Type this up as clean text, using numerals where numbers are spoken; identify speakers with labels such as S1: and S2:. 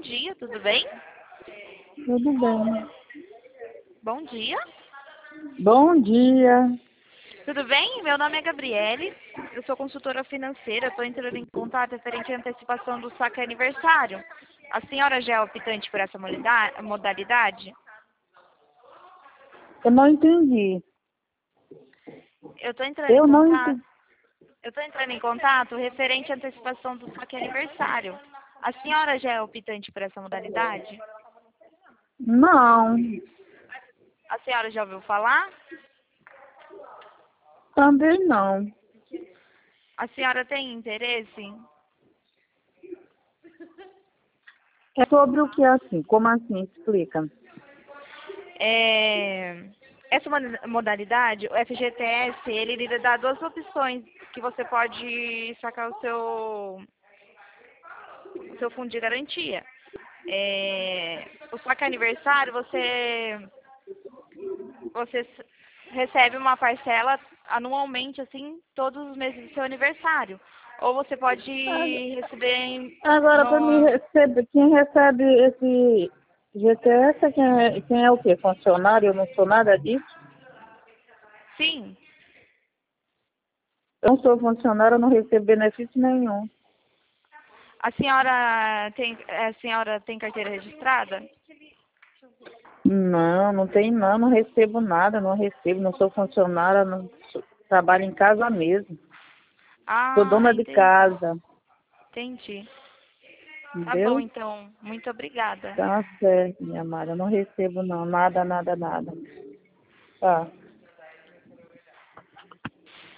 S1: dia, tudo bem?
S2: Tudo bem.
S1: Bom dia.
S2: Bom dia.
S1: Tudo bem? Meu nome é Gabriele, eu sou consultora financeira, estou entrando em contato referente à antecipação do saque aniversário. A senhora já é optante por essa modalidade?
S2: Eu não entendi.
S1: Eu estou entrando em
S2: Eu não
S1: contato,
S2: entendi.
S1: referente à antecipação do saque aniversário. A senhora já é optante por essa modalidade?
S2: Não,
S1: A senhora já ouviu falar?
S2: também não.
S1: A senhora tem interesse?
S2: É sobre o que assim? Como assim? Explica.
S1: Essa modalidade, o FGTS, ele lhe dá duas opções que você pode sacar o seu fundo de garantia. O saque aniversário, você recebe uma parcela anualmente, assim, todos os meses do seu aniversário. Ou você pode receber
S2: Agora, para mim receber, quem recebe esse GTS, quem é o quê? Funcionário? Eu não sou nada disso.
S1: Sim.
S2: Eu não sou funcionário, eu não recebo benefício nenhum.
S1: A senhora tem carteira registrada?
S2: Não, não tem não, não recebo nada, não recebo, não sou funcionária, não trabalho em casa mesmo. Sou
S1: Ah,
S2: dona de
S1: entendi.
S2: casa,
S1: Entendi. Tá bom,
S2: entendeu?
S1: então. Muito obrigada.
S2: Tá certo, minha amada. Eu não recebo não, nada, nada, nada. Tá.